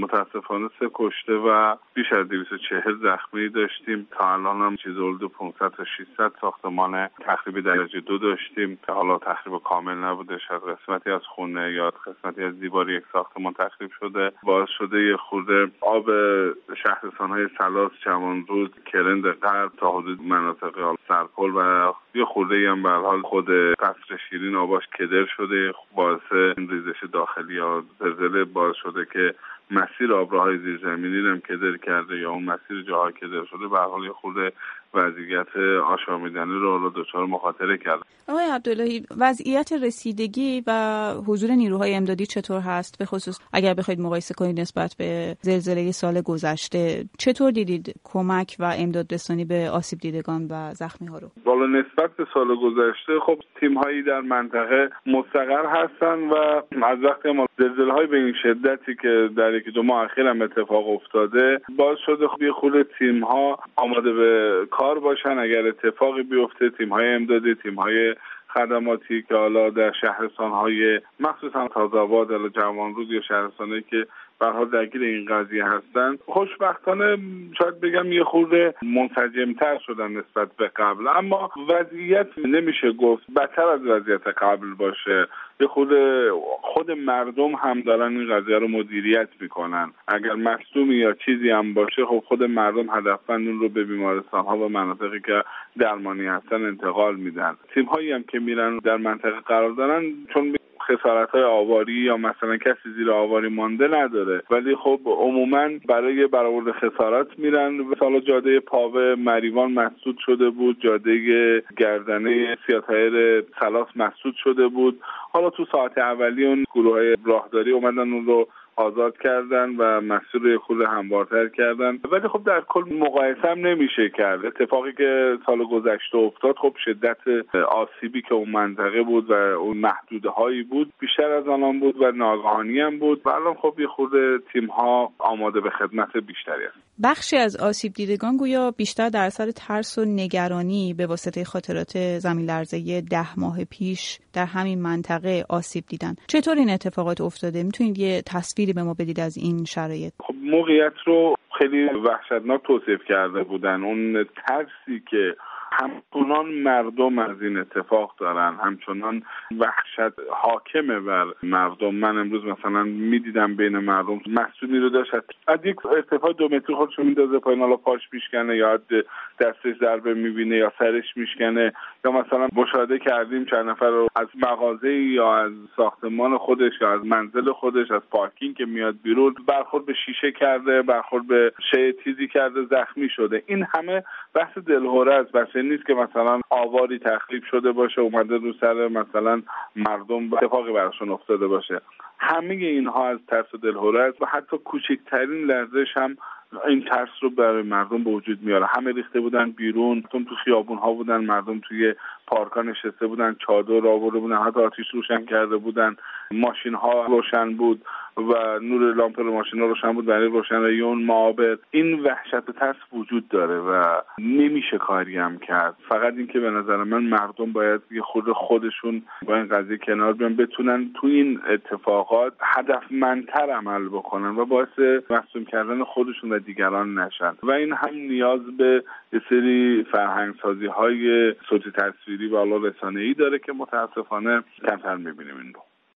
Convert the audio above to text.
متاسفانه 3 کشته و بیش از 240 زخمی داشتیم. تا الان هم چیز حدود 500 تا 600 ساختمان تخریب درجه 2 داشتیم که حالا تخریب کامل نبوده، شاید قسمتی از خونه یا قسمتی از دیوار یک ساختمان تخریب شده. باعث شده یه خورده آب شهرستان‌های سلاس، جوانرود، کرند غرب تا حدود مناطق سرپل و یه خورده هم به حال خود قصر شیرین آباش کدر شده، باعث ریزش داخلی یا زلزله باعث شده که مسیر آبراهای زیرزمینی هم کدر کرده یا اون مسیر جاها کدر شده. به هر حال یه خورده وضعیت آشامیدنی رو حالا دچار مخاطره کرد. آقای عبداللهی، وضعیت رسیدگی و حضور نیروهای امدادی چطور هست؟ به خصوص اگر بخواید مقایسه کنید نسبت به زلزله سال گذشته، چطور دیدید کمک و امداد رسانی به آسیب دیدگان و زخمی ها رو؟ والا نسبت به سال گذشته خب تیم هایی در منطقه مستقر هستن و از وقتی ما زلزله های به این شدتی که در 1-2 ماه اخیر هم اتفاق افتاده باعث شده خب یه خورده تیم ها آماده به کار باشن. اگر اتفاقی بیفته تیم های امدادی، تیم های خدماتی که حالا در شهرستان های مخصوصا تازه‌آباد یا جوانرود یا شهرستانی که به هر حال درگیر این قضیه هستن، خوشبختانه شاید بگم یه خورده منسجم‌تر شدن نسبت به قبل، اما وضعیت نمیشه گفت بدتر از وضعیت قبل باشه. یه خود مردم هم دارن این قضیه رو مدیریت میکنن. اگر مصدومی یا چیزی هم باشه خب خود مردم هدفمند اون رو به بیمارستان‌ها و مناطقی که درمانی هستن انتقال میدن. تیم‌هایی هم که میرن در منطقه قرار دارن چون خسارت‌های آواری یا مثلا کسی زیر آواری مانده نداره، ولی خب عموماً برای برآورد خسارات میرن. مثلا جاده پاوه مریوان مسدود شده بود، جاده گردنه سیاطایر سلاس مسدود شده بود. حالا تو ساعت اولی اون گروه‌های راهداری اومدن اون رو آزاد کردن و مسیر رو خود هموارتر کردن، ولی خب در کل مقایسه هم نمیشه کرد. اتفاقی که سال گذشته افتاد خب شدت آسیبی که اون منطقه بود و اون محدوده هایی بود بیشتر از آنان بود و ناگهانی هم بود و الان خب یه خورده تیم ها آماده به خدمت بیشتری است. بخشی از آسیب دیدگان گویا بیشتر در اثر ترس و نگرانی به واسطه خاطرات زمین لرزه 10 ماه پیش در همین منطقه آسیب دیدن. چطور این اتفاقات افتاده؟ میتونید یه تصویری به ما بدید از این شرایط؟ خب موقعیت رو خیلی وحشتناک توصیف کرده بودن. اون ترسی که همچنان مردم از این اتفاق دارن، همچنان وحشت حاکمه بر مردم. من امروز مثلا میدیدم بین مردم مسئولی رو داشت از یک ارتفاع 2 متری خودشو میندازه پایین، حالا پاش میشکنه یا دستش ضربه میبینه یا سرش میشکنه، یا مثلا مشاهده کردیم چند نفر رو از مغازه یا از ساختمان خودش یا از منزل خودش از پارکینگ که میاد بیرون برخورد به شیشه کرده، برخورد به چیزی کرده، زخمی شده. این همه بحث دلهره است. بحث نیست که مثلا آواری تخریب شده باشه اومده رو سر مثلا مردم اتفاقی براشون افتاده باشه. همه اینها از ترس و دلهره است و حتی کوچکترین لرزش هم این ترس رو برای مردم به وجود میاره. همه ریخته بودن بیرون، تو خیابون ها بودن، مردم توی پارک‌ها نشسته بودن، چادر آورده بودن، حتی آتش روشن کرده بودن، ماشین ها روشن بود و نور لامپ ماشین ها روشن بود برای روشنایی اون معابر. این وحشت و ترس وجود داره و نمیشه کاری هم کرد. فقط این که به نظر من مردم باید یه خودشون با این قضیه کنار بیان، بتونن تو این اتفاقات هدفمندتر عمل بکنن و باعث مصدوم کردن خودشون و دیگران نشن. و این هم نیاز به یه سری فرهنگسازی های صوتی تصویری و رسانه‌ای داره که متاسفانه کمتر می‌بینیم این رو.